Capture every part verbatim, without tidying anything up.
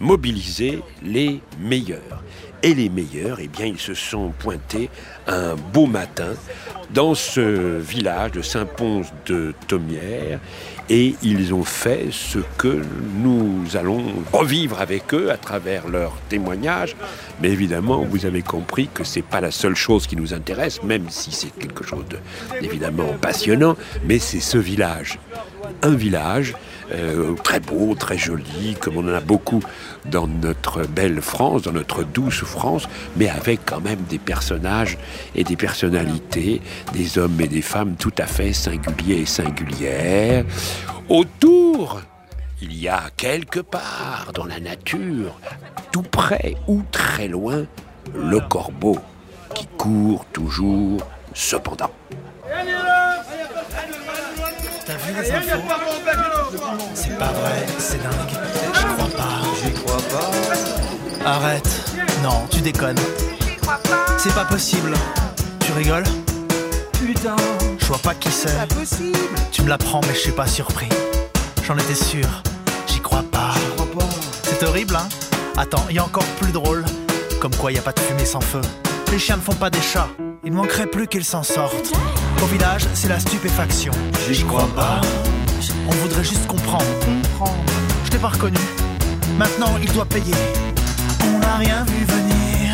mobiliser les meilleurs. Et les meilleurs, eh bien, ils se sont pointés un beau matin dans ce village de Saint-Pons-de-Thomières et ils ont fait ce que nous allons revivre avec eux à travers leurs témoignages. Mais évidemment, vous avez compris que c'est pas la seule chose qui nous intéresse, même si c'est quelque chose de, évidemment passionnant, mais c'est ce village. Un village euh, très beau, très joli, comme on en a beaucoup dans notre belle France, dans notre douce France, mais avec quand même des personnages et des personnalités, des hommes et des femmes tout à fait singuliers et singulières. Autour, il y a quelque part dans la nature, tout près ou très loin, le corbeau qui court toujours cependant. T'as vu les infos? C'est pas vrai, c'est dingue. J'y crois pas. J'y crois pas. Arrête. Non, tu déconnes. J'y crois pas. C'est pas possible. Tu rigoles? Putain. Je vois pas qui c'est. C'est pas possible. Tu me l'apprends, mais je suis pas surpris. J'en étais sûr. J'y crois pas. J'y crois pas. C'est horrible, hein? Attends, il y a encore plus drôle. Comme quoi, il y a pas de fumée sans feu. Les chiens ne font pas des chats. Il ne manquerait plus qu'ils s'en sortent. Au village, c'est la stupéfaction. J'y crois pas. On voudrait juste comprendre. Comprendre. Je t'ai pas reconnu. Maintenant, il doit payer. On n'a rien vu venir.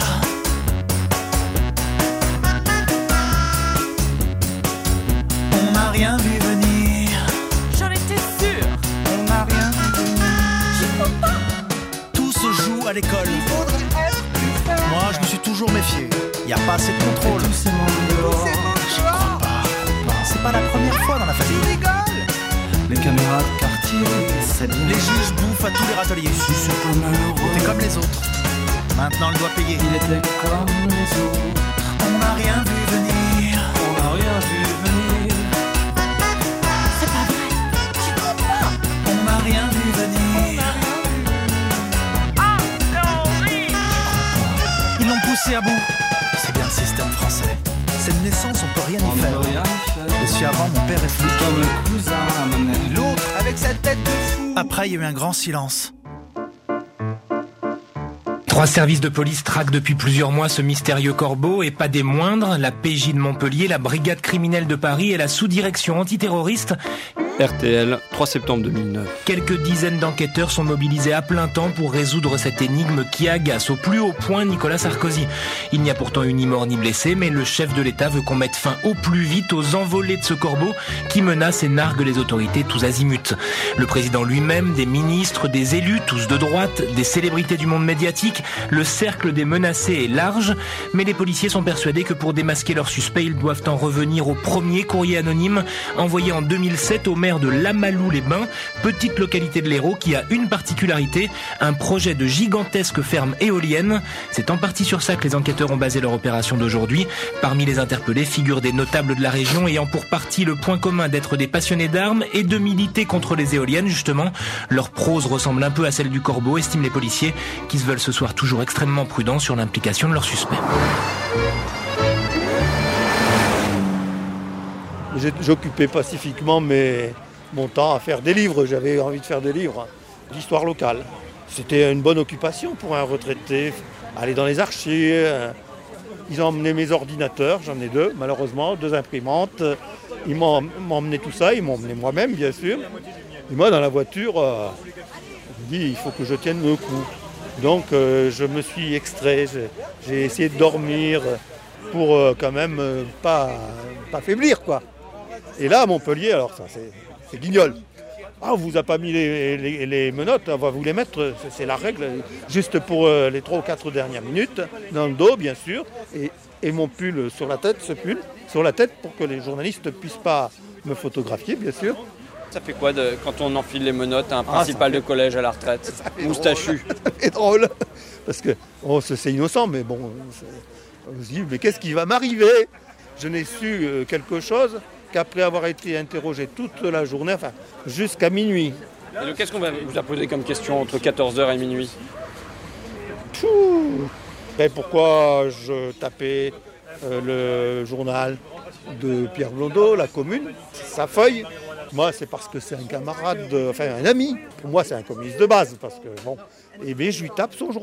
On n'a rien vu venir. J'en étais sûre. On n'a rien vu venir. J'y crois pas. Tout se joue à l'école. Il faudrait être plus fort. Moi, je me suis toujours méfié. Y a pas assez de contrôle. Tous ces mondes dehors. C'est bon, J'y crois pas. C'est pas la première fois dans la Tu famille. rigoles. Les caméras de quartier, c'est bien. Les juges bouffent à tous les râteliers. Si c'est pas malheureux. T'es comme les autres. Maintenant, il doit payer. Il était comme les autres. On n'a rien vu venir. On n'a rien vu venir. C'est pas vrai. J'y crois pas. On n'a rien vu venir. Ah non, oui. Ils l'ont poussé à bout. C'est bien le système français. C'est une naissance, on peut rien On y ne faire. peut rien faire. Je suis avant, mon père est flic. Comme le cousin à ma mère. L'autre avec sa tête de fou. Après, il y a eu un grand silence. Trois services de police traquent depuis plusieurs mois ce mystérieux corbeau, et pas des moindres, la P J de Montpellier, la brigade criminelle de Paris et la sous-direction antiterroriste. R T L, trois septembre deux mille neuf. Quelques dizaines d'enquêteurs sont mobilisés à plein temps pour résoudre cette énigme qui agace au plus haut point Nicolas Sarkozy. Il n'y a pourtant eu ni mort ni blessé, mais le chef de l'État veut qu'on mette fin au plus vite aux envolées de ce corbeau qui menace et nargue les autorités tous azimuts. Le président lui-même, des ministres, des élus, tous de droite, des célébrités du monde médiatique, le cercle des menacés est large, mais les policiers sont persuadés que pour démasquer leurs suspects, ils doivent en revenir au premier courrier anonyme envoyé en deux mille sept au maire de Lamalou-les-Bains, petite localité de l'Hérault qui a une particularité, un projet de gigantesque ferme éolienne. C'est en partie sur ça que les enquêteurs ont basé leur opération d'aujourd'hui. Parmi les interpellés figurent des notables de la région ayant pour partie le point commun d'être des passionnés d'armes et de militer contre les éoliennes, justement. Leur prose ressemble un peu à celle du corbeau, estiment les policiers, qui se veulent ce soir toujours extrêmement prudents sur l'implication de leurs suspects. J'occupais pacifiquement mes, mon temps à faire des livres. J'avais envie de faire des livres d'histoire locale. C'était une bonne occupation pour un retraité. Aller dans les archives. Ils ont emmené mes ordinateurs, j'en ai deux, malheureusement, deux imprimantes. Ils m'ont, m'ont emmené tout ça, ils m'ont emmené moi-même, bien sûr. Et moi, dans la voiture, euh, je me dis, il faut que je tienne le coup. Donc, euh, je me suis extrait, j'ai, j'ai essayé de dormir pour euh, quand même euh, pas, pas faiblir, quoi. Et là, à Montpellier, alors ça, c'est, c'est guignol. Ah, on vous a pas mis les, les, les menottes, on va vous les mettre, c'est, c'est la règle, juste pour euh, les trois ou quatre dernières minutes, dans le dos, bien sûr, et, et mon pull sur la tête, ce pull, sur la tête, pour que les journalistes ne puissent pas me photographier, bien sûr. Ça fait quoi de, quand on enfile les menottes à un principal ah, de collège à la retraite, moustachu? C'est drôle, parce que oh, c'est, c'est innocent, mais bon, on se dit, mais qu'est-ce qui va m'arriver? Je n'ai su euh, quelque chose qu'après avoir été interrogé toute la journée, enfin jusqu'à minuit. Et donc, qu'est-ce qu'on va vous a posé comme question entre quatorze heures et minuit? Pouh. Et pourquoi je tapais euh, le journal de Pierre Blondeau, La Commune, sa feuille, Moi, c'est parce que c'est un camarade, de- enfin un ami. Pour moi, c'est un communiste de base, parce que bon, et bien, je lui tape son journal.